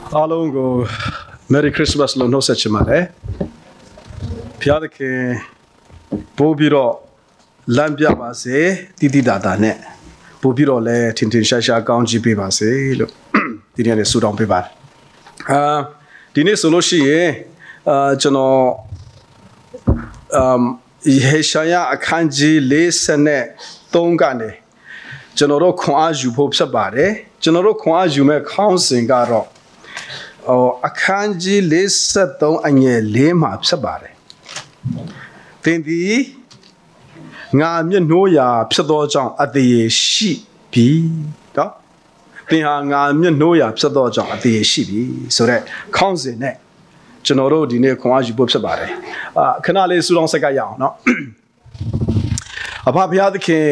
အားလုံးကို Merry Christmas လို့နှုတ်ဆက်ချင်ပါတယ်။ဖျားသခင်ပို့ပြီးတော့လမ်းပြပါစေတည်တည်တာတာနဲ့ပို့ပြီးတော့လည်းထင်ထင်ရှားရှားကောင်းချီးပေးပါစေလို့ဒီနေ့လည်းဆုတောင်းပေးပါတယ်။ဒီနေ့ဆိုလို့ရှိရင်ကျွန်တော်ဟေရှာယအခန်းကြီး53ကနေကျွန်တော်တို့ခွန်အားယူဖို့ဖြစ်ပါတယ်။ကျွန်တော်တို့ခွန်အားယူမဲ့ခေါင်းစဉ်ကတော့အခန်းကြီး53အငယ်4မှာဖြစ်ပါတယ်။သင်သည်ငါမျက်နှိုးရာဖြစ်သောကြောင့်အသေးရှိပြီ။နော်။သင်ဟာငါမျက်နှိုးရာဖြစ်သောကြောင့်အသေးရှိပြီဆိုတဲ့ခေါင်းစဉ်နဲ့ကျွန်တော်တို့ဒီနေ့ခွန်အားယူဖို့ဖြစ်ပါတယ်။ခဏလေးစူတောင်းဆက်ကရအောင်နော်။အဖဘုရားသခင်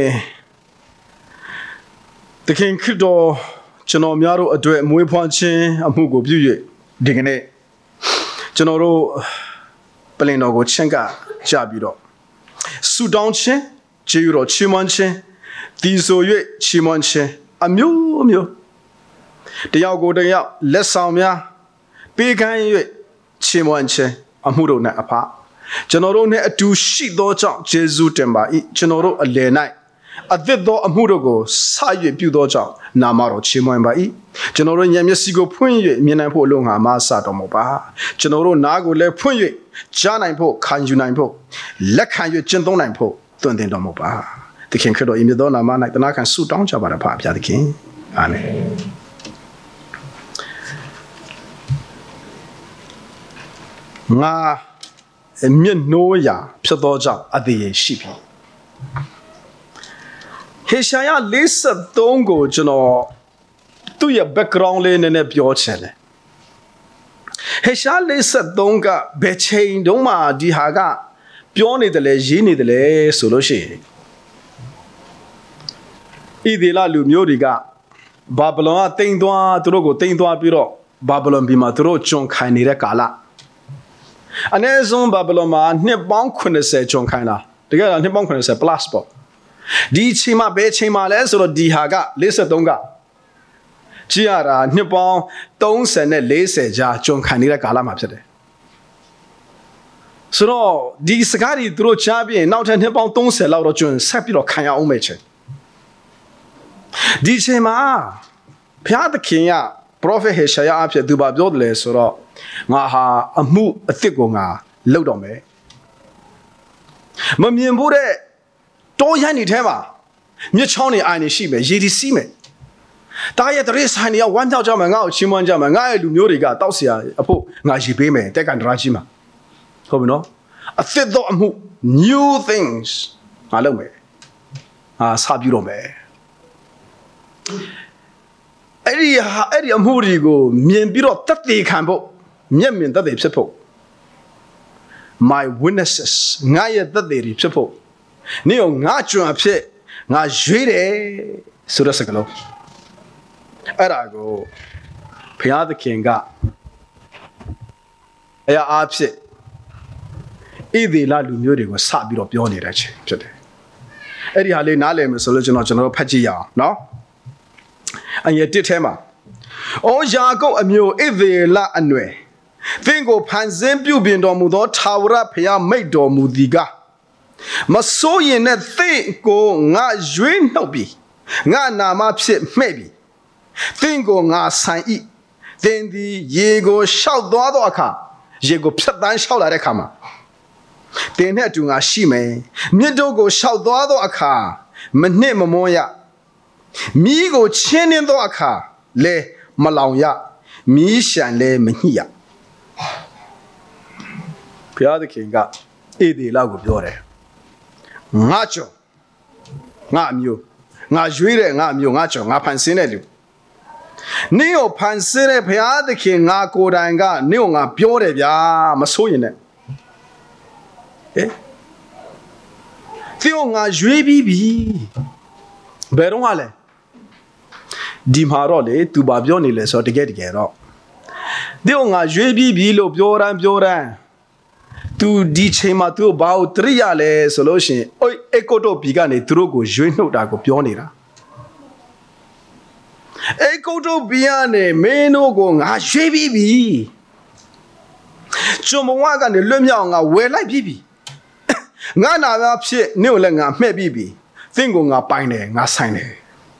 ခရစ်တော်ကျွန်တော်များတို့အတွက်မွေးဖွားခြင်းအမှုကိုပြု၍ဒီကနေ့ကျွန်တော်တို့ပလင်တော်ကိုချင့်ကကြပြီးတော့ဆုတောင်းခြင်းကျေးဇူးတော်ချီးမွမ်းခြင်းဒီဆို၍ချီးမွမ်းခြင်းအမျိုးမျိုးတယောက်ကိုတယောက်လက်ဆောင်များပေးကမ်း၍ချီးမွမ်းခြင်းအမှုတို့နဲ့အဖကျွန်တော်တို့နဲ့အတူရှိသောကြောင့်ယေရှုတင်ပါ၏ကျွန်တော်တို့အလယ်၌အသစ်သောအမှုတို့ကိုစ၍ပြုသောကြောင့်နာမတော်ချီးမွမ်းပါ၏ကျွန်တော်တို့ဉာဏ်မျက်စိကိုဖွင့်၍မြင်နိုင်ဖို့အလို့ငါမဆတော်မူပါကျွန်တော်တို့နားကိုလည်းဖွင့်၍ကြားနိုင်ဖို့ခံယူနိုင်ဖို့လက်ခံ၍ကျင့်သုံးနိုင်ဖို့သွန်သင်တော်မူပါသခင်ခရစ်တော်ဤမြတ်သောနာမ၌တနာခံဆုတောင်းကြပါရဖာဘုရားသခင်အာမင်ငါမျက်နှိုးရာဖြစ်သောကြောင့်အသေးရှိပြီဟေရှာယ53ကိုကျွန်တော်သူ့ရဲ့ background လေးနည်းနည်းပြောချင်တယ်ဟေရှာ53ကဘယ်ချိန်တုန်းမှဒီဟာကပြောနေတယ်လေရေးနေတယ်လေဆိုလို့ရှိရင်ဣသေလလူမျိုးတွေကဘာဗလုန်ကတိမ်သွားသူတို့ကိုတိမ်သွားပြီးတော့ဘာဗလုန်ပြည်မှာသူတို့ကျွန်ခံနေတဲ့ကာလအနည်းဆုံးဘာဗလုန်မှာနှစ်ပေါင်း80ကျွန်ခံတာတကယ်တော့နှစ်ပေါင်း80 plus ပေါ့ဒီချိန်မှာဘယ်ချိန်မှာလဲဆိုတော့ဒီဟာက53ကကြည့်ရတာနှစ်ပေါင်း30နဲ့40ကြာကျွန်ခံနေတဲ့ကာလမှာဖြစ်တယ်ဆိုတော့ဒီစကားတွေသူတို့ချပြရင်နောက်ထပ်နှစ်ပေါင်း30လောက်တော့ကျွန်ဆက်ပြီးတော့ခံရအောင်မယ်ချင်းဒီချိန်မှာဘုရားသခင်က prophet ဟေရှာယအဖြစ်သူဘာပြောတယ်လဲဆိုတော့ငါဟာအမှုအသစ်ကိုငါလုပ်တော့မယ်မမြင်ဘူးတဲ့တောရိုင်းနေထဲမှာမြစ်ချောင်းနေအိုင်နေရှိမယ်ရေဒီစီးမယ်တားရဲ့တရေဆိုင်တွေကဝမ်းမြောက်ကြမှာငါ့ကိုချီးမွမ်းကြမှာငါ့ရဲ့လူမျိုးတွေကတောက်เสียအဖို့ငါရေပေးမယ်တက်ကန်ဒရာကြီးမှာဟုတ်ပြီနော်အသစ်သောအမှု new things ငါလုပ်မယ်စပြုတော့မယ်အဲ့ဒီအမှုတွေကိုမြင်ပြီးတော့သက်သေခံဖို့မျက်မြင်သက်သေဖြစ်ဖို့ my witnesses ငါရဲ့သက်သေတွေဖြစ်ဖို့နေအောင်ငါကြွအဖြစ်ငါရွေးတယ်ဆိုတဲ့စကားလုံးအဲ့ဒါကိုဘုရားသခင်ကအရာအဖြစ်ဣသေလလူမျိုးတွေကိုစပြီးတော့ပြောနေတဲ့ချင်းဖြစ်တယ်အဲ့ဒီဟာလေးနားလည်မယ်ဆိုလို့ကျွန်တော်ဖတ်ကြည့်ရအောင်နော်အငယ်1ထဲမှာအိုယာကုပ်အမျိုးဣသေလအနွယ်သင်ကိုဖန်ဆင်းပြုပြင်တော်မူသောထာဝရဘုရားမိန့်တော်မူသည်ကမစိုးရင်နဲ့သင်ကိုငါရွေးနှုတ်ပြီငါနာမဖြစ်မှဲ့ပြီသင်ကိုငါဆိုင်၏သင်သည်ရေကိုရှောက်သွားသောအခါရေကိုဖြတ်တန်းရှောက်လာတဲ့အခါမှာသင်နဲ့အတူငါရှိမယ်မြစ်တို့ကိုရှောက်သွားသောအခါမနှစ်မမွန်းရမီးကိုချင်းနှင်းသောအခါလဲမလောင်ရမီးရှံလဲမညှိရဘုရားသခင်ကဣသေလကိုပြောတယ်ငါကြောင့်ငါမျိုးငါရွေးတဲ့ငါမျိုးငါကြောင့်ငါဖန်ဆင်းတဲ့လူနင့်ကိုဖန်ဆင်းတဲ့ဘုရားသခင်ငါကိုယ်တိုင်ကနင့်ကိုငါပြောတယ်ဗျာမစိုးရင်နဲ့သင်ကိုငါရွေးပြီးပြီဘယ်တော့မှလဲဒီမှာတော့လေသူဘာပြောနေလဲဆိုတော့တကယ်တော့သင်ကိုငါရွေးပြီးပြီလို့ပြောတန်းသူဒီချိန်မှာသူဘာကိုတရိရလဲဆိုလို့ရှိရင်အေကိုတော့ဘီကနေသူတို့ကိုရွေးနှုတ်တာကိုပြောနေတာအေကုတ်တို့ဘီယာနဲ့မင်းတို့ကိုငါရွေးပြီးပြီကျွန်မဝကနေလွတ်မြောက်ငါဝယ်လိုက်ပြီးပြီငါနာများဖြစ်နင့်ကိုလည်းငါမှဲ့ပြီးပြီသင်ကိုငါပိုင်တယ်ငါဆိုင်တယ်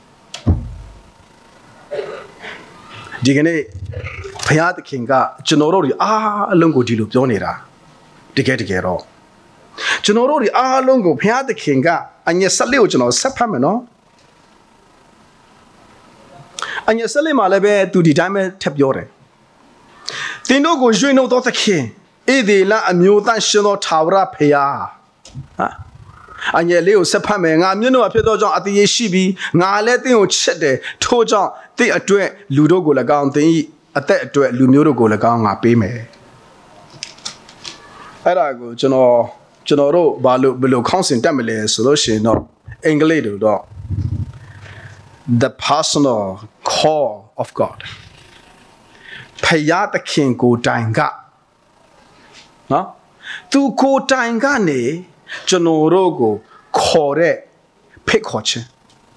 ဒီကနေ့ဘုရားသခင်ကကျွန်တော်တို့အားအလုံးကိုဒီလိုပြောနေတာတကယ်တော့ကျွန်တော်တို့အားလုံးကိုဘုရားသခင်ကအငယ်14ကိုကျွန်တော်ဆက်ဖတ်မယ်နော်အငယ်14မှာလည်းပဲသူဒီတိုင်းပဲထပ်ပြောတယ်သင်တို့ကိုရွေးနှုတ်သောသခင်ဧဒေလအမျိုးသားရှင်သောထာဝရဘုရားဟာအငယ်လေးကိုဆက်ဖတ်မယ်ငါမျက်နှာဖြစ်သောကြောင့်အတည်ရှိပြီးငါလည်းသင်ကိုချစ်တယ်ထို့ကြောင့်သင်အတွက်လူတို့ကို၎င်းသင်၏အသက်အတွက်လူမျိုးတို့ကို၎င်းငါပေးမယ်အဲ့ဒါကိုကျွန်တော်တို့ဘယ်လိုခေါင်းစဉ်တက်မလဲဆိုလို့ရှိရင်တော့အင်္ဂလိပ်လိုတော့ the personal call of God ဖယားသခင်ကိုတိုင်ကနော်သူကိုတိုင်ကနေကျွန်တော်တို့ကိုခေါ်တဲ့ဖိတ်ခေါ်ခြင်း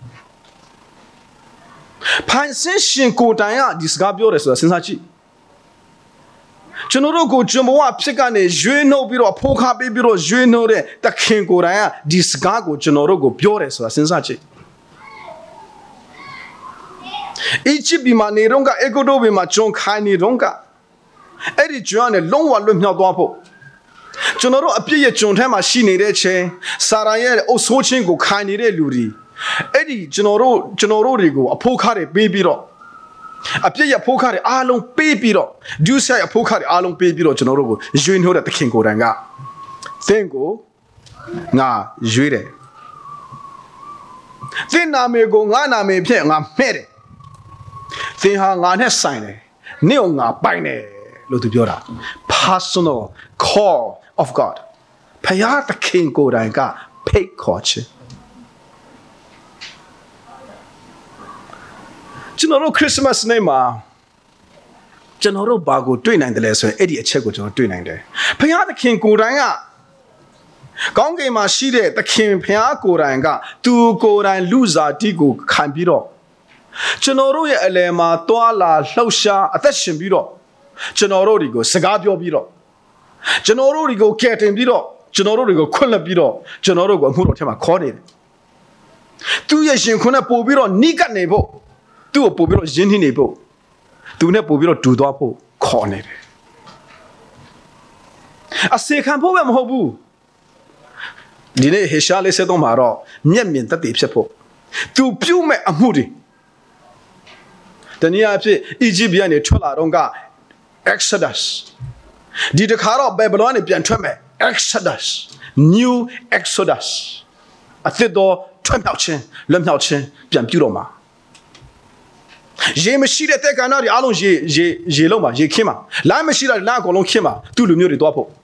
ဖန်ဆင်းရှင်ကိုတိုင်ကဒီစကားပြောတယ်ဆိုတာစဉ်းစားကြည့်ကျွန်တော်တို့ကိုကျွန်တော်ဖြစ်ကနေရွေးနှုတ်ပြီးတော့ဖိုးခါပေးပြီးတော့ရွေးနှုတ်တဲ့သခင်ကိုတိုင်ကဒီစကားကိုကျွန်တော်တို့ကိုပြောတယ်ဆိုတာစဉ်းစားကြည့်Egypt မှာနေတော့ကအေဂိုဒိုဘီမှာကျွန်ခိုင်းနေတော့ကအဲ့ဒီကျွမ်းနဲ့လုံးဝလွတ်မြောက်သွားဖို့ကျွန်တော်တို့အပြည့်ရဲ့ကျွန်ထဲမှာရှိနေတဲ့ချင်းစာရန်ရဲ့အုပ်ဆိုးချင်းကိုခိုင်းနေတဲ့လူတွေအဲ့ဒီကျွန်တော်တို့တွေကိုအဖို့ခါတွေပေးပြီးတော့အပြည့်ရဲ့ဖိုးခါတွေအားလုံးပေးပြီးတော့ဒုစရိုက်အဖို့ခါတွေအားလုံးပေးပြီးတော့ကျွန်တော်တို့ကိုရွေးနှိုးတဲ့သခင်ကိုယ်တိုင်ကသင်ကိုငါရွေးတယ်သင်နာမည်ကိုငါနာမည်ဖြင့်ငါမှဲ့တယ်သင်ဟာငါနဲ့ဆိုင်တယ်နင့်ကိုငါပိုင်တယ်လို့သူပြောတာ personal call of God ဖယားသခင်ကိုယ်တိုင်ကဖိတ်ခေါ်ခြင်းကျွန်တော်တို့ခရစ်စမတ်နေ့မှာကျွန်တော်တို့ဘာကိုတွေ့နိုင်တယ်လဲဆိုရင်အဲ့ဒီအချက်ကိုကျွန်တော်တွေ့နိုင်တယ်ဖယားသခင်ကိုယ်တိုင်ကကောင်းကင်မှာရှိတဲ့သခင်ဖယားကိုယ်တိုင်ကသူကိုယ်တိုင်လူစားတိကိုခံပြီးတော့ကျွန်တော်တို့ရဲ့အလယ်မှာတွာလာလှုပ်ရှားအသက်ရှင်ပြီးတော့ကျွန်တော်တို့တွေကိုစကားပြောပြီးတော့ကျွန်တော်တို့တွေကိုကယ်တင်ပြီးတော့ကျွန်တော်တို့တွေကိုခွင့်လွှတ်ပြီးတော့ကျွန်တော်တို့ကိုအမှုတော်ထဲမှာခေါ်နေတယ်သူရဲ့ရှင်ခွန်းနဲ့ပို့ပြီးတော့နိကတ်နေဖို့သူ့ကိုပို့ပြီးတော့ယဉ်နှိနေဖို့သူနဲ့ပို့ပြီးတော့ဒူသွားဖို့ခေါ်နေတယ်အစေခံဖို့ပဲမဟုတ်ဘူးဒီနေ့ဟေရှာလေးဆက်တော့မှာတော့မျက်မြင်သက်သေဖြစ်ဖို့သူပြုမဲ့အမှုတွေတနည်းအားဖြင့်အီဂျစ်ပြည်ကနေထွက်လာတော့က Exodus ဒီတခါတော့ဘယ်ဘလောကနေပြန်ထွက်မယ် Exodus New Exodus အသစ်တော်ထွက်မြောက်ခြင်းလွတ်မြောက်ခြင်းပြန်ပြုတော့မှာရေမရှိတဲ့တဲ့ကဏ္ဍတွေအားလုံးရေလုံးပါရေခင်းပါလမ်းမရှိတဲ့လမ်းအကုန်လုံးခင်းပါသူ့လူမျိုးတွေတွားဖို့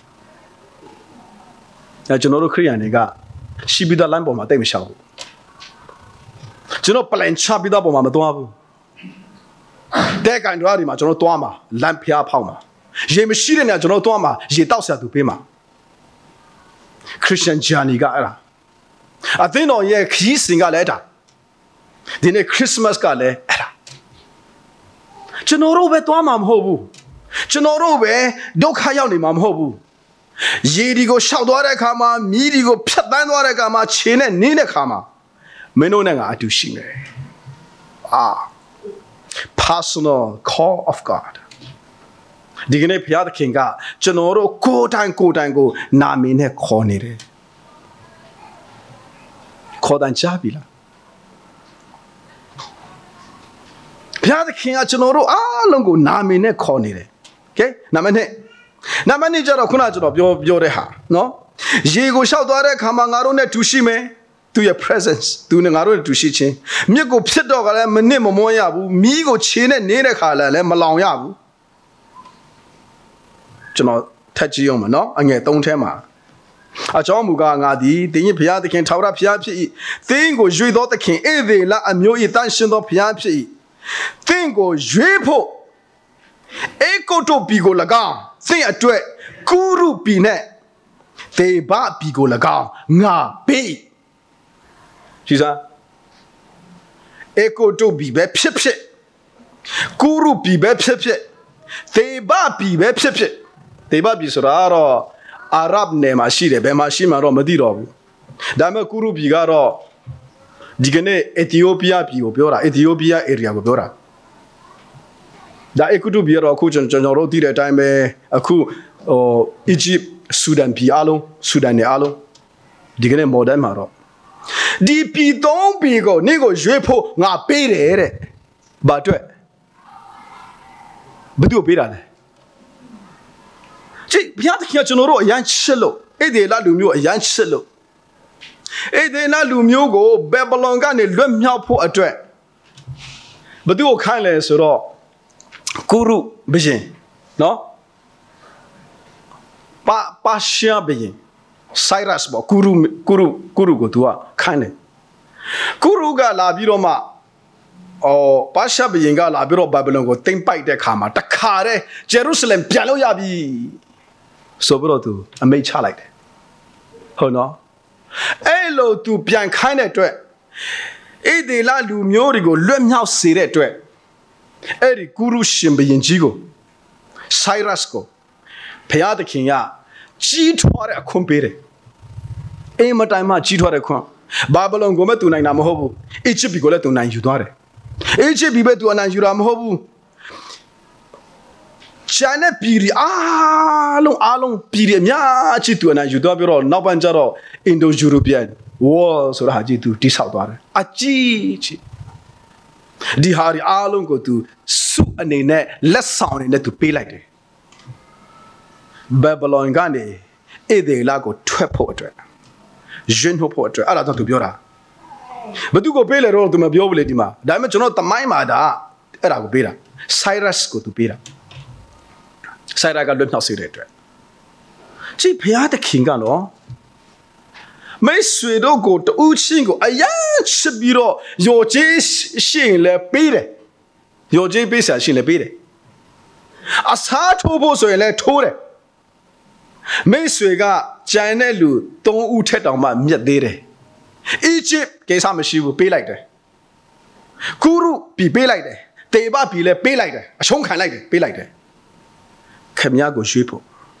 အဲကျွန်တော်တို့ခရိယန်တွေကရှိပြီးသားလမ်းပေါ်မှာတိတ်မရှောင်ဘူးကျွန်တော်ပလန်ချပြီးသားပေါ်မှာမတွားဘူးတဲ့ကဏ္ဍတွေမှာကျွန်တော်တွားမှာလမ်းဖျားဖောက်မှာရေမရှိတဲ့နေရာကျွန်တော်တွားမှာရေတောက်ဆရာသူပေးမှာခရစ်ယာန်ဂျာနီကအဲ့ဒါအသင်းတော်ရဲ့ခရီးစဉ်ကလည်းအဲ့ဒါဒီနေ့ခရစ်စမတ်ကလည်းအဲ့ဒါကျွန်တော်တို့ပဲတွားမှာမဟုတ်ဘူးကျွန်တော်တို့ပဲဒုက္ခရောက်နေမှာမဟုတ်ဘူးရေဒီကိုရှောက်သွားတဲ့အခါမှာမြီးဒီကိုဖြတ်တန်းသွားတဲ့အခါမှာခြေနဲ့နင်းတဲ့အခါမှာမင်းတို့နဲ့ငါအတူရှိမယ်personal call of God ဒီကနေ့ဘုရားသခင်ကကျွန်တော်တို့ကိုယ်တိုင်ကိုနာမည်နဲ့ခေါ်နေတယ်ခေါ်တန်ချပြီလားဘုရားသခင်ကကျွန်တော်တို့အားလုံးကိုနာမည်နဲ့ခေါ်နေတယ်โอเคနံပါတ်1ကျတော့ခုနကျွန်တော်ပြောတဲ့ဟာနော်ရေကိုလျှောက်သွားတဲ့အခါမှာငါတို့နဲ့တူရှိမယ်သူရဲ့ presence သူနဲ့ငါတို့နဲ့တူရှိခြင်းမြစ်ကိုဖြစ်တော့ကလည်းမနစ်မမွန်းရဘူးမီးကိုခြေနဲ့နေတဲ့ခါလည်းမလောင်ရဘူးကျွန်တော်ထပ်ကြည့်အောင်မနော်အငယ်3ထဲမှာအကြောင်းမူကားငါသည်တင်းရဲ့ဘုရားသခင်ထာဝရဘုရားဖြစ်၏သင်ကိုရွေသောသခင်ဧဒေလအမျိုး၏တန်ရှင်သောဘုရားဖြစ်၏သင်ကိုရွေဖို့အေကိုတိုပီကို၎င်းသင်အတွက်ကုရုပီနဲ့သေဘပီကို၎င်းငါပေးရှိစား Echo to be be pip Guru be be pip They ba be be pip They ba be soraro Arab name ashire be mashima ro madiro Dama Guru bigaro Digane Ethiopia bi obiora Ethiopia area obiora Da ekutu bi ro ku chon ro ti de time be aku Egypt Sudan bi alo Sudan ne alo Digane modern ma ro Di pi tong pi ko ni ko yue pho nga peတယ်တဲ့ဘာအတွက်ဘယ်သူပေးတာလဲကြည့်ဘုရားသခင်ကကျွန်တော်တို့အရန်ချစ်လို့အဲ့ဒီလားလူမျိုးအရန်ချစ်လို့အဲ့ဒီလားလူမျိုးကိုဘယ်ဘလွန်ကနေလွတ်မြောက်ဖို့အတွက်ဘယ်သူကိုခိုင်းလဲဆိုတော့ကုရုဘရင်နော်ပါရှာဘရင်Cyrus ပေါ့ကုရုကိုသူကခိုင်းတယ်ကုရုကလာပြီးတော့မှပါရှာဘရင်ကလာပြီးတော့ဘာဘလုံကိုတိမ့်ပိုက်တဲ့ခါမှာတခါတည်းဂျေရုဆလင်ပြန်လို့ရပြီဆိုပြီးတော့သူအမိန့်ချလိုက်တယ်ဟုတ်နော်အဲ့လိုသူပြန်ခိုင်းတဲ့အတွက်ဣသေလလူမျိုးတွေကိုလွတ်မြောက်စေတဲ့အတွက်အဲ့ဒီကုရုရှင်ဘရင်ကြီးကို Cyrus ကိုဘုရားသခင်ကကြီးထွားတဲ့အခွင့်ပေးတယ်အိမ်မတိုင်မှကြီးထွားတဲ့ခွင့်ဘာဘလုံကိုမဲ့သူနိုင်တာမဟုတ်ဘူးအီဂျစ်ပြည်ကိုလည်းသူနိုင်ယူသွားတယ်အီဂျစ်ပြည်ပဲသူအနိုင်ယူတာမဟုတ်ဘူးကျန်တဲ့ပြည်အားလုံးပြည်အများကြီးသူအနိုင်ယူသွားပြီးတော့နောက်ပိုင်းကျတော့ Indo-European War ဆိုတာဟာကြီးသူတိဆောက်သွားတယ်အကြီးကြီးဒီဟာဒီအားလုံးကိုသူစုအနေနဲ့လက်ဆောင်အနေနဲ့သူပေးလိုက်တယ်Babylon ကနေဣသေလကိုထွက်ဖို့အတွက်ယဉ်ဖို့အတွက်အဲ့ဒါတော့သူပြောတာဘသူကိုပေးလဲတော့သူမပြောဘူးလေဒီမှာဒါပေမဲ့ကျွန်တော်တမိုင်းမှာဒါအဲ့ဒါကိုပေးတာ Cyrus ကိုသူပေးတာ Cyrus ကလွတ်မြောက်စေတဲ့အတွက်ကြည့်ဘုရားသခင်ကနော်မိတ်ဆွေတို့ကိုတူးချင်းကိုအယမ်းချစ်ပြီးတော့ယော်ကျေးရှင်လဲပေးတယ်ယော်ကျေးပေးစာရှင်လဲပေးတယ်အစားထိုးဖို့ဆိုရင်လဲထိုးတယ်မိတ်ဆွေကကြံတဲ့လူ3ဦးထက်တောင်မှမြတ်သေးတယ်အီဂျစ်ကိစ္စမရှိဘူးပေးလိုက်တယ်ကုရုပြီပေးလိုက်တယ်တေဘပြီလည်းပေးလိုက်တယ်အရှုံးခံလိုက်တယ်ပေးလိုက်တယ်ခင်ဗျားကိုရွေးဖို့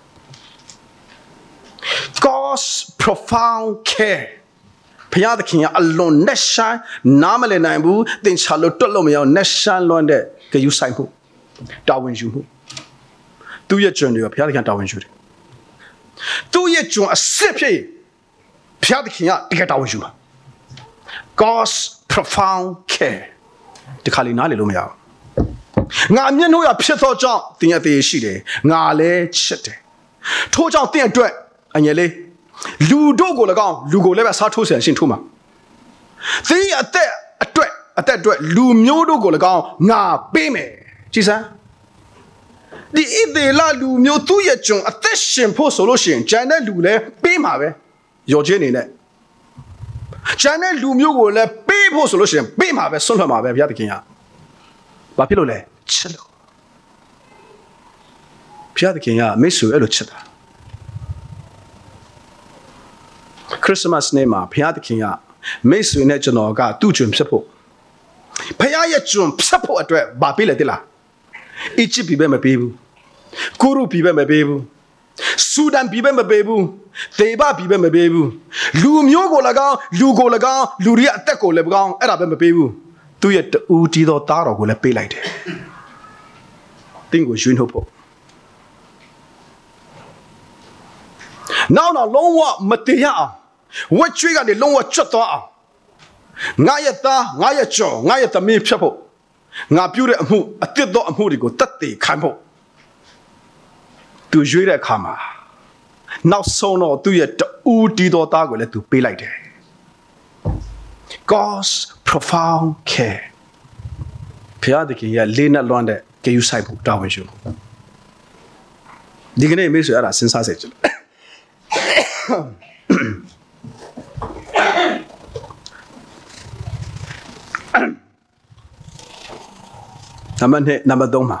God's profound care ဘုရားသခင်ကအလွန်နဲ့ဆိုင်နားမလည်နိုင်ဘူးသင်ချလို့တွတ်လို့မရအောင်နဲ့ဆိုင်လွန်တဲ့ဂရုစိုက်မှုတာဝန်ယူမှုသူ့ရဲ့ကျွန်တွေကဘုရားသခင်တာဝန်ယူတယ်သူ့ရဲ့ကျွန်အစစ်ဖြစ်ဘုရားသခင်ကတကယ်တာဝန်ယူပါ God's profound care ဒီခါလေးနားလည်လို့မရဘူးငါမျက်နှာရဖြစ်သောကြောင့်သင်ရဲ့သေးရှိတယ်ငါလည်းချစ်တယ်ထို့ကြောင့်သင်အတွက်အငယ်လေးလူတို့ကို၎င်းလူကိုလည်းပဲစားထိုးဆန်ရှင်းထိုးမှာသင်ရဲ့အသက်အတွက်လူမျိုးတို့ကို၎င်းငါပေးမယ်ကြည်စမ်းဒီဣသေလလူမျိုးသူ့ရဲ့ကျွန်အသက်ရှင်ဖို့ဆိုလို့ရှိရင်ဂျန်တဲ့လူလည်းပေးမှာပဲရော်ချင်းနေနဲ့ဂျန်တဲ့လူမျိုးကိုလည်းပေးဖို့ဆိုလို့ရှိရင်ပေးမှာပဲဆွန့်ထွက်မှာပဲဘုရားသခင်ကဘာဖြစ်လို့လဲချစ်လို့ဘုရားသခင်ကမိတ်ဆွေအဲ့လိုချစ်တာခရစ်စမတ်နေ့မှာဘုရားသခင်ကမိတ်ဆွေနဲ့ကျွန်တော်ကသူ့ကျွန်ဖြစ်ဖို့ဘုရားရဲ့ကျွန်ဖြစ်ဖို့အတွက်ဘာပေးလဲတိလားအီဂျစ်ပြည်ပဲမပေးဘူးကုရုပြည်ပဲမပေးဘူးဆူဒန်ပြည်ပဲမပေးဘူးသေဘပြည်ပဲမပေးဘူးလူမျိုးကို၎င်းလူကို၎င်းလူတွေအသက်ကိုလည်း၎င်းအဲ့ဒါပဲမပေးဘူးသူ့ရဲ့တူးတီးသောသားတော်ကိုလည်းပေးလိုက်တယ်တင်းကိုရွှေ့နှုတ်ဖို့နောက်လုံးဝမတရားအောင်ဝက်ချွေးကနေလုံးဝကျွတ်သွားအောင်ငါရဲ့သားငါရဲ့ကြော်ငါရဲ့သမီးဖြတ်ဖို့ငါပြုတဲ့အမှုအတစ်သောအမှုတွေကိုတတ်သိခံဖို့သူရွေးတဲ့အခါမှာနောက်ဆုံးတော့သူ့ရဲ့တူးတီးသောသားကိုလည်းသူပေးလိုက်တယ် God's profound care ဘုရားသခင်ရဲ့လေးနက်လွှမ်းတဲ့ဂရုစိုက်ဖို့တာဝန်ရှိတယ်ဒီကနေ့မိတ်ဆွေအဲ့ဒါစဉ်းစားစေချင်တယ်နံပါတ်3မှာ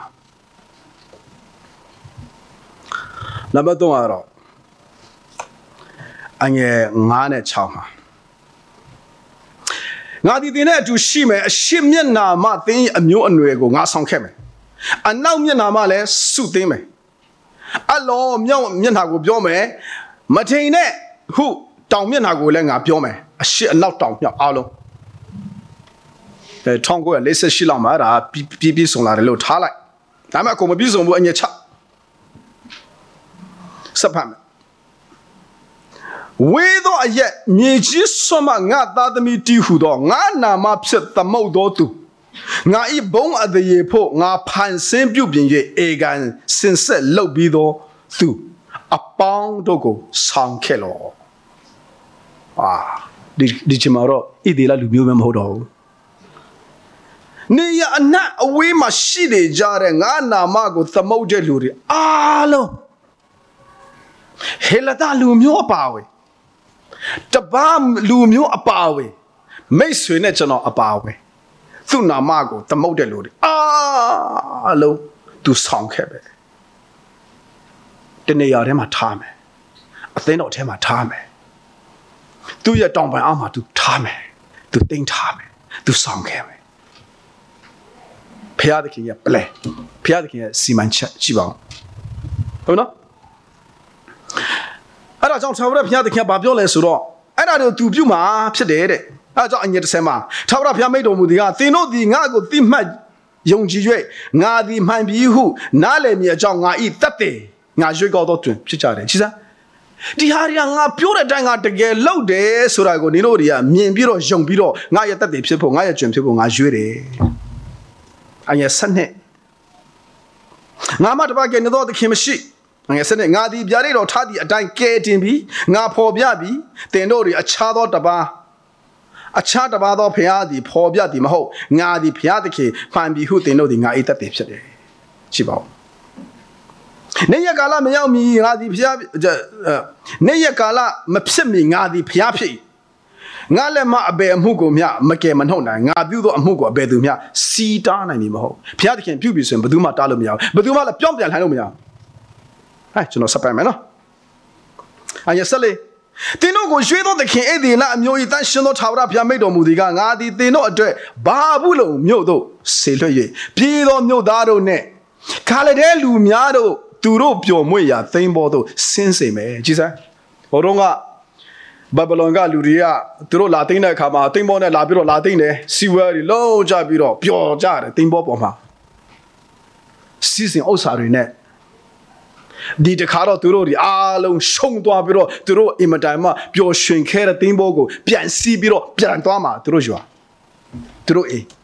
နံပါတ်3ကတော့အငယ်9နဲ့6မှာဣငါဒီတင်နဲ့အတူရှိမယ်အရှိမျက်နာမှသင်အမျိုးအနွယ်ကိုငါဆောင်ခဲ့မယ်အနောက်မျက်နာမှလည်းစုသိမ်းမယ်အလောမြောက်မျက်နှာကိုပြောမယ်မထိန်နဲ့ဟုတောင်မျက်နှာကိုလည်းငါပြောမယ်အရှိအနောက်တောင်မြောက်အားလုံး1948လောက်မှာဒါပြည့်စုံလာတယ်လို့ထားလိုက်ဒါမှအကုန်မပြည့်စုံဘူးအညက်ချစပ်ဖတ်မယ်ဝေသောအရက်မြေကြီးဆွမ်းမငါသားသမီးတီးဟုသောငါနာမဖြစ်သမုတ်သောသူငါဤဘုံအသေးဖို့ငါဖန်ဆင်းပြုပြင်၍အေကန်စင်ဆက်လုပ်ပြီးသောသူအပေါင်းတို့ကိုဆောင်ခဲ့လောဒီချင်မှာတော့ဣသေလလူမျိုးပဲမဟုတ်တော့ဘူးနေရအနတ်အဝေးမှာရှိနေကြတဲ့ငါနာမကိုသမုတ်တဲ့လူတွေအားလုံးဟေလတာလူမျိုးအပါဝင်တပါလူမျိုးအပါဝင်မိတ်ဆွေနဲ့ကျွန်တော်အပါဝင်သူ့နာမကိုသမုတ်တဲ့လူတွေအားလုံးသူဆောင်ခဲ့ပဲတနေရာထဲမှာထားမယ်အသင်းတော်ထဲမှာထားမယ်သူ့ရဲ့တောင်ပံအောက်မှာသူထားမယ်သူတင်ထားမယ်သူဆောင်ခဲ့မယ်ဖျားသခင်ရဲ့ပလဲဖျားသခင်ရဲ့စီမံချက်ကြည့်ပါဦးဟုတ်နော်အဲ့ဒါကြောင့်ထာဝရဘုရားသခင်ကဘာပြောလဲဆိုတော့အဲ့ဒါတို့သူပြုမှာဖြစ်တယ်တဲ့အဲ့ဒါကြောင့်အငယ်30မှာထာဝရဘုရားမိန့်တော်မူသည်ကသင်တို့သည်ငါ့ကိုသိမှတ်ယုံကြည်၍ငါသည်မှန်ပြီဟုနားလည်မြဲအကြောင်းငါဤတတ်တယ်ငါရွေးကောက်သောတွင်ဖြစ်ကြတယ်ကြည်စားဒီဟာတွေကငါပြောတဲ့အတိုင်းငါတကယ်လုပ်တယ်ဆိုတာကိုနင်တို့တွေကမြင်ပြီးတော့ယုံပြီးတော့ငါရဲ့တတ်တယ်ဖြစ်ဖို့ငါရဲ့ကျွင်ဖြစ်ဖို့ငါရွေးတယ်အငယ်7နှစ်ငါမတပါကဲနေတော့သခင်မရှိငါစနေငါဒီဗျာဒိတ်တော်ထားသည့်အတိုင်းကဲတင်ပြီးငါဖော်ပြပြီးတင်တို့တွေအခြားသောတပါသောဖျားသည်ဖော်ပြသည်မဟုတ်ငါသည်ဖျားသခင်ဖန်ပြီးဟုတင်တို့သည်ငါအိတ်သက်တည်ဖြစ်တယ်ရှိပါဦးနေရကာလမရောက်မီငါသည်ဖျားနေရကာလမဖြစ်မီငါသည်ဖျားဖြစ်ငါလည်းမအဘယ်အမှုကိုမျှမကယ်မနှုတ်နိုင်ငါပြုသောအမှုကိုအဘယ်သူမျှစီးတားနိုင်မည်မဟုတ်ဖျားသခင်ပြုပြီဆိုရင်ဘယ်သူမှတားလို့မရဘူးဘယ်သူမှလည်းပြောင်းပြန်လှန်လို့မရဘူးကျွန်တော်စပိုင်မယ်နော်အယဆက်လေတင်တို့ကိုရွှေသောသခင်ဧဒီလအမျိုး၏တန်ရှင်သောထာဝရဘုရားမိန့်တော်မူသည်ကငါသည်တင်တို့အတွက်ဘာဘူးလုံမြို့တို့ဆေလွှတ်၍ပြည်သောမြို့သားတို့နှင့်ခါလက်တဲ့လူများတို့သူတို့ပျော်မွေ့ရာသိမ်းပေါ်သို့ဆင်းစေမယ်ကြည်စမ်းဟိုတော့ကဘဘလုံကလူတွေကသူတို့လာသိမ်းတဲ့အခါမှာသိမ်းပေါ်နဲ့လာပြီးတော့လာသိမ်းတယ်စီဝဲတွေလုံးကြပြီးတော့ပျော်ကြတယ်သိမ်းပေါ်ပေါ်မှာစီစဉ်ဥစ္စာတွေနဲ့ဒီတခါတော့သူတို့ဒီအားလုံးရှုံသွားပြီးတော့သူတို့အင်မတန်မှပျော်ရွှင်ခဲ့တဲ့သင်းဘောကိုပြန်စီးပြီးတော့ပြန်သွားမှာသူတို့ရွာသူတို့အိမ်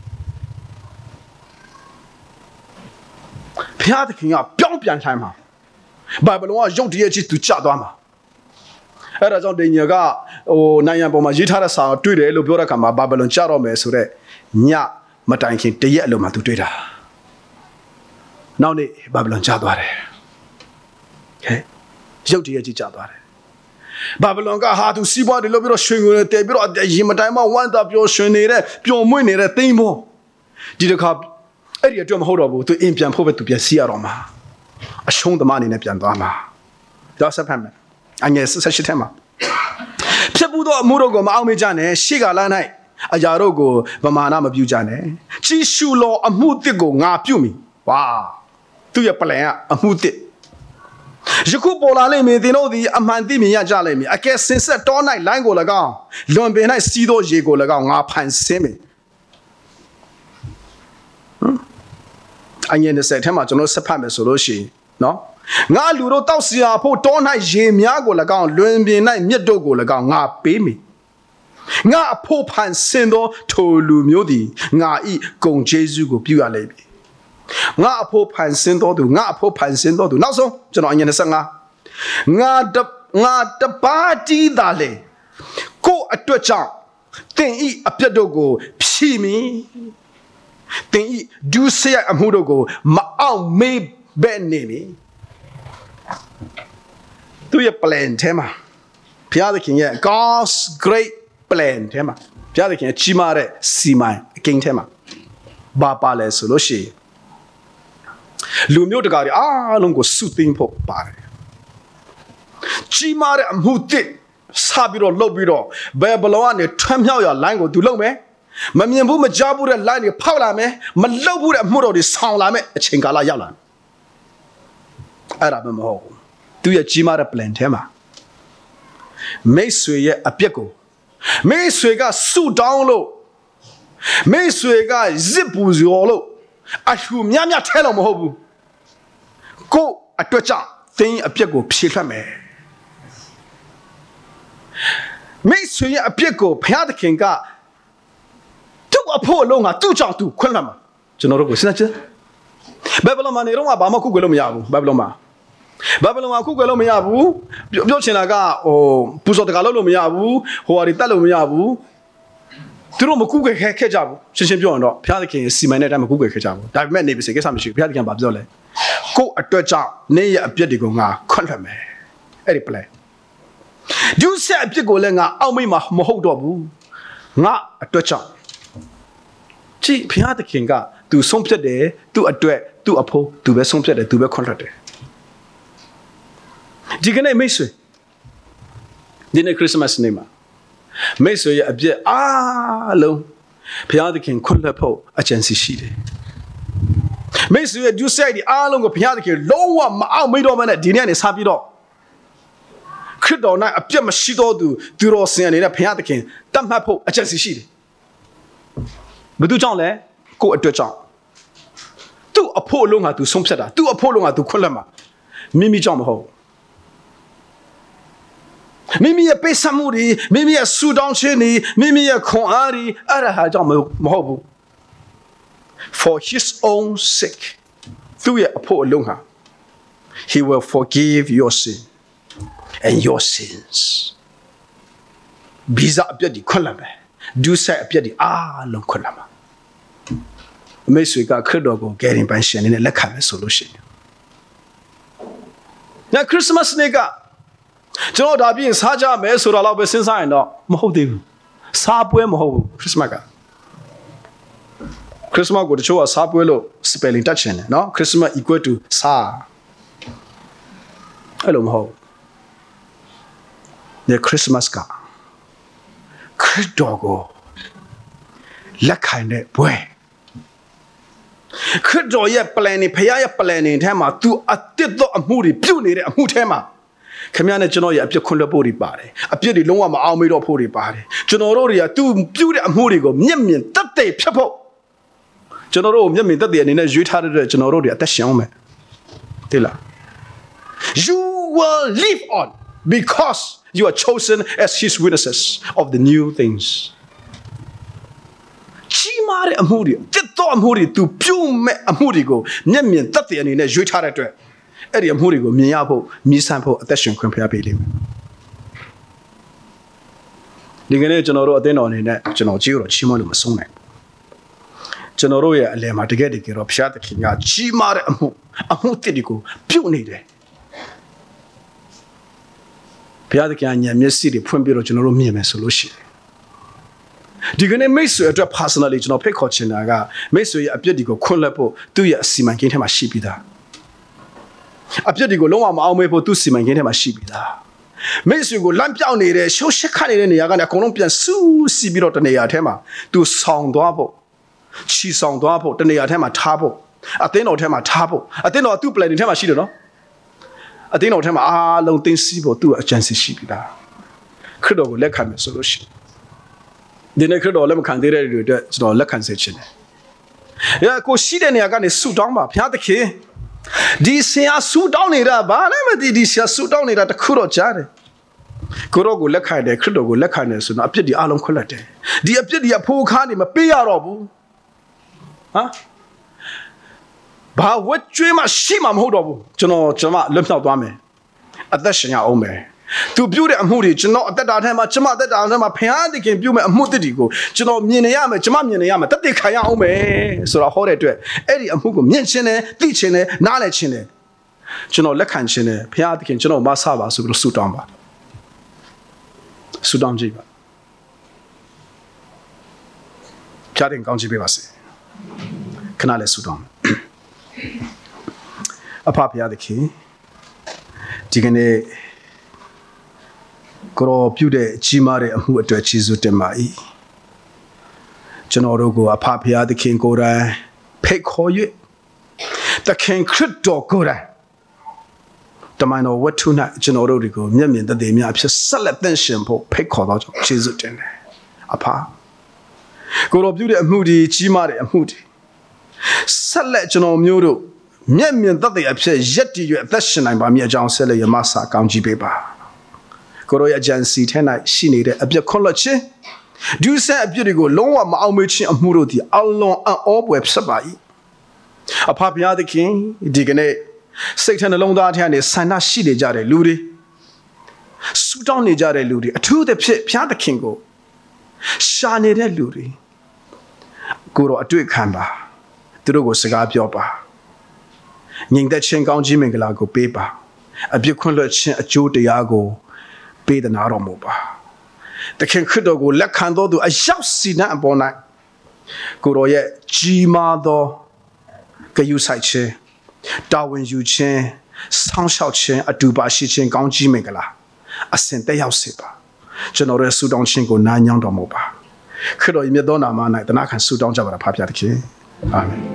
ဖျားသခင်ကပြောင်းပြန်ထိုင်မှာဘိုင်ဘလုံကရုတ်တရက်ကြီးသူကျသွားမှာအဲ့ဒါကြောင့်ဒိညာကနိုင်ငံပေါ်မှာရေးထားတဲ့စာကိုတွေ့တယ်လို့ပြောတဲ့အခါမှာဘာဘလုံကျတော့မယ်ဆိုတော့ညမတိုင်ခင်တရက်အလုံးမှာသူတွေ့တာနောက်နေ့ဘာဘလုံကျသွားတယ်ရုတ်တရက်ကြီးကျသွားတယ်ဘာဘလုံကဟာသူစီးပွားတယ်လို့ပြီးတော့ရွှေငွေတည်ပြီးတော့ရင်မတိုင်မှဝမ်းသာပျော်ရွှင်နေတဲ့ပျော်မွေ့နေတဲ့သိမ်းဘောဒီတစ်ခါအဲ့ဒီအတွက်မဟုတ်တော့ဘူးသူအင်ပြန်ဖို့ပဲသူပြန်စီးရတော့မှာအရှုံးသမားအနေနဲ့ပြန်သွားမှာဒါဆက်ဖတ်မယ်အငယ်18ထဲမှာဖြစ်ဘူးတော့အမှုတို့ကိုမအောင်မေ့ကြနဲ့ရှေ့ကလာ၌အရာတို့ကိုဗမာနာမပြုကြနဲ့ကြီးရှုလောအမှုတစ်ကိုငါပြုမိဝါသူရဲ့ပလန်ကအမှုတစ်ယခုပေါ်လာလိမ့်မည်သင်တို့သည်အမှန်သိမြင်ရကြလိမ့်မည်အကယ်စင်ဆက်တော၌လိုင်းကို၎င်းလွန်ပင်၌စီးသောရေကို၎င်းငါဖန်ဆင်းမည်အငယ်20ထဲမှာကျွန်တော်ဆက်ဖတ်မယ်ဆိုလို့ရှိရင်နော်ငါလူတို့တောက်စီရာဖို့တော၌ရေများကို၎င်းလွန်ပင်၌မြစ်တို့ကို၎င်းငါပေးမည်ငါအဖို့ဖန်ဆင်းသောထိုလူမျိုးသည်ငါဤဂုဏ်ကျေးဇူးကိုပြုရလိမ့်မည်ငါအဖို့ဖန်ဆင်းတော်သူငါအဖို့ဖန်ဆင်းတော်သူနောက်ဆုံးကျွန်တော်အငယ်25ငါတပါးတီးတာလေကိုအတွက်ကြောင့်တင်ဤအပြတ်တို့ကိုဖြီမီတင်ဤဒုစရအမှုတို့ကိုမအောင်မေးပဲ့နေမီသူရဲ့ plan ထဲမှာဘုရားသခင်ရဲ့ God's great plan ထဲမှာဘုရားသခင်ကြီးမားတဲ့စီမံအကိန်းထဲမှာဘာပါလဲဆိုလို့ရှိရင်လူမျိုးတကာတွေအားလုံးကိုစုသိမ်းဖို့ပါတယ်ကြီးမားတဲ့အမှုတစ် Sabiro Lobiro, Babylon, Tramya, Lango, Dulome, Mamiabu, Majabu, Lani, Paulame, Malabu, Muro, Soundlame, Chingala Yalan. Arabamo. Do your Jimara Plantema. Mesue a pico. Meswega su down low. Meswega zipus yolo. I whom Yamia tell him hobu. Go a twitcha, thing a pico, pshikame. Mesue a pico, Piatakinga. Do a poor longa, do jump to Quilama. General Snatcher. Babylon, Roma, Bamaku, Babyloma. Babylon, Kugalomyabu, Yochinaga, or Pusotagalomiabu, who are Italomiabu. Turomaku Kejabu, Shishion, Piakin, Simanet and Kuga Kejabu. I've met neighbors, I guess I'm sure Piakin Babzole. Go a twitcha, nay a piedigonga, contrame. Any play. Do you say a pigolenga, Almima Mohodobu? Not a twitcha. Chi Piatakinga, do something there, do a duet, do a po, do be something there, do be contract. Digane Mesue. Dinner Christmas name. Mesue a bit low. Piadikin Kulapo, a chancy sheet. Mesue, you say the along of Piadikin, low one, I'll made over at dinner is happy dog. Crido night a Piamashido do Durosan in a Piadikin, Damapo, a chancy sheet. But do John Le, go at the John. Do a poor longa to Somseta, do a poor longa to Kulama. Mimi John Ho. Mimi a Pesamuri, Mimi a Sudan Chini, Mimi a Konari, Arahajam Mohobu. For his own sake, through a poor lunga, he will forgive your sin and your sins. Biza Abdi Kolame, do say Abdi long Kolama. Meswika Kudogo getting pension in a Lakame solution. Now, Christmas nigga. Joe Darby is Haja Mesura Lobby since I know Mohodi. Sabwe Moho, Christmaga. Christmas would show a Sabwello spelling touching, no? Christmas equal to Sa. Hello, Moho. The Christmas car. Cridogo. Lakine boy. Crido yet planning, pay planning, Tema, to a tito a moody, puny, a mutema. Kamiana Genoya, Picunda body body, a beauty long army or body body. Genororia, two beauty and Murigo, Yemian, that day, Chapo. Genoro, Yemi, that day, and in a Jutara Genororia, that's Shome. Tilla. You will live on because you are chosen as his witnesses of the new things. Chimare Amuri, Tito Amuri, to Pume Amurigo, Yemian, that day, and in a Jutara. Eddie Murigo, Miabo, Misampo, attention, compare Billy. The General Denon in that General Giro, Chimon Masone. Generoya, Lema to get it, of Shatakin, Chimar Amutidico, Punide. Piadacan, Yamisi, Pumbiro General Mime solution. Do you name Meso a personally, no Pecocinaga, Meso a Piedico, Colapo, do you see my game a sheepida? A Piedico, long arm maple to see my game a sheepida. Meso go lampion near, show Shekani in the Yagana Colombian Su Sibirot and Neatema, do sound double. She sound double, the Neatema tabo. I think not tema tabo. I think not two playing tema she don't know. I think not tema long things Sibo do a chance sheepida. Credo will let come a solution. The naked or lemon candidate, that's not a conception. Yeah, go see the Niagara suit down, Piataki. This here suit down it up, but I never did this here suit down it at the Kuro Jare. Kurogo Lekai, the Kurogo Lekines, and appeared the Alum Colette. The appeared the poor candy, a Piarobu. Huh? But what dream a shimam hodobu, Jono Jama, Lemta Dame. At that Shania Ome. To beauty and moody, Jano, that I have a Jama, that I am a piano can build a moodigo, Jano, Minayama, Jamamianayama, that they Kayame, so I hold it to it. Eddie and Hugo, Mienchene, Lichene, Nalechene, Jano Lekanchene, Piatikin, Jano Masava, Sugro Sudamba. Sudam Jiba. Chatting Ganji Bivasi. Canale Sudam. A papia the key. Digane. ကိုရောပြုတဲ့ကြီးမားတဲ့အမှုအတွက်ကျေးဇူးတင်ပါ၏ကျွန်တော်တို့ကိုအဖဖရာသခင်ကိုယ်တိုင်ဖိတ်ခေါ်၍သခင်ခရစ်တော်ကိုယ်တိုင်တမန်တော်ဝတ္ထု၌ကျွန်တော်တို့ကိုမျက်မြင်သက်သေများအဖြစ်ဆက်လက်သင်ရှင်ဖို့ဖိတ်ခေါ်တော်ကြောင့်ကျေးဇူးတင်တယ်အဖကိုရောပြုတဲ့အမှုဒီကြီးမားတဲ့အမှုဒီဆက်လက်ကျွန်တော်မျိုးတို့မျက်မြင်သက်သေအဖြစ်ရက်တည်၍အသက်ရှင်နိုင်ပါမည်အကြောင်းဆက်လက်ရမစာကောင်းကြီးပေးပါကိုရောရဲ့အကြံစီထဲ၌ရှိနေတဲ့အပြစ်ခွန်လွှတ်ခြင်းဒုစရအပြစ်တွေကိုလုံးဝမအောင်မေ့ခြင်းအမှုတို့သည်အလွန်အံ့ဩဖွယ်ဖြစ်ပါ၏အဖဘုရားသခင်ဒီကနေ့စိတ်ထဲနှလုံးသားထဲကနေဆန္ဒရှိနေကြတဲ့လူတွေဆူတောင်းနေကြတဲ့လူတွေအထူးသဖြင့်ဘုရားသခင်ကိုရှာနေတဲ့လူတွေကိုတော့အတွေ့ခံပါသူတို့ကိုစကားပြောပါငြိမ်သက်ခြင်းကောင်းကြီးမင်္ဂလာကိုပေးပါအပြစ်ခွင့်လွှတ်ခြင်းအကျိုးတရားကိုပေးသနာတော်မူပါသခင်ခရစ်တော်ကိုလက်ခံတော်သူအရောက်စီနှံအပေါ်၌ကိုတော်ရဲ့ကြီးမားသောဂရုစိုက်ခြင်းတာဝန်ယူခြင်းဆောင်းလျှောက်ခြင်းအတူပါရှိခြင်းကောင်းကြီးမင်္ဂလာအစဉ်တက်ရောက်စေပါကျွန်တော်ရဲ့ဆုတောင်းခြင်းကိုနားညောင်းတော်မူပါခရစ်တော်ရဲ့မြတ်သောနာမ၌တနာခံဆုတောင်းကြပါဖပါသခင်အာမင်